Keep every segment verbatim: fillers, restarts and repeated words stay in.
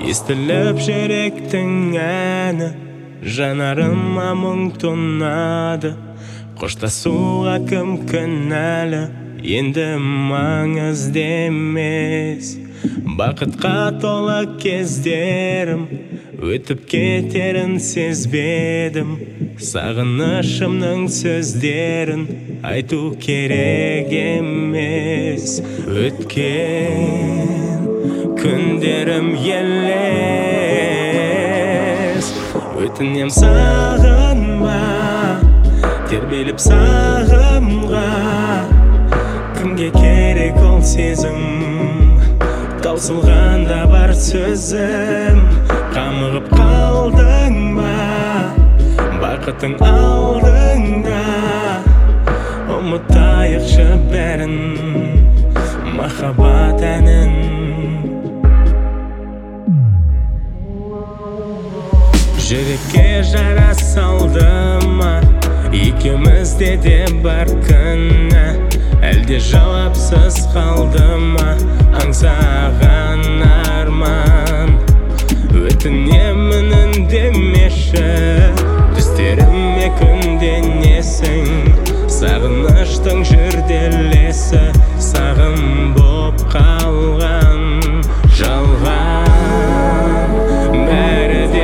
Естіліп жүректің әні, жанарыма мұң тұнады. Қоштасуға кім кінәлі, енді маңызды емес. Бақытқа толы кездерім өтіп кетерін сезбедім. Сағынышымның сөздерін айту керек емес. Өткен күндерім елес. Өтінем сағынба, тербеліп сағымға. Кімге керек ол сезім, таусылғанда бар сөзім. Қамығып қалдың ба, бақытың алдыңда. Ұмытайықшы бәрін, махаббат әнін. Жүрекке жара салды ма, екеумізде де бар күні. Әлде жауапсыз қалды ма, аңсаған арман. Өтінемін үндемеші, түстеріме күнденесің. Сағыныштың жүрделесі, сағым боп қалған. Жалған, бәрі де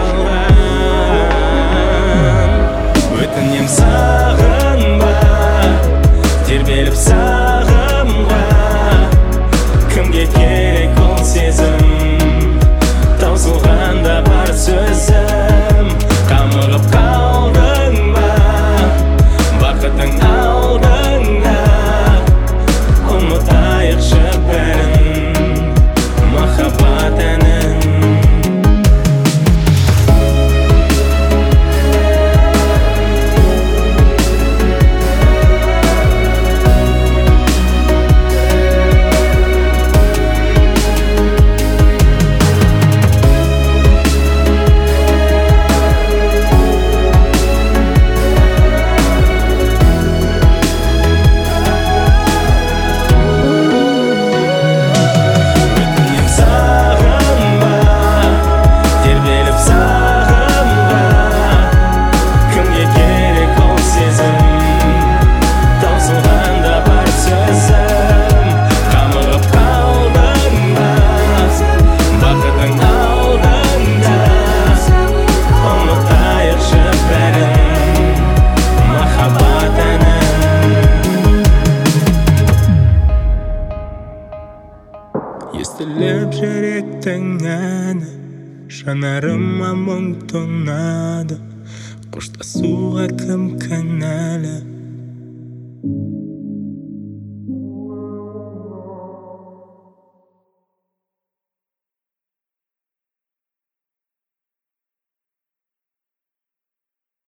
жалған. Өтінем сағынба, тербеліп сағымға. Кімге керек ол сезім, таусылғанда бар сөзім. Қамығып қалдың ба, бақытың алдыңда. Ұмытайықшы бәрін, махаббат әнін. Естіліп жүректің әні, жанарыма мұң тұнады. Қоштасуға кім кінәлі,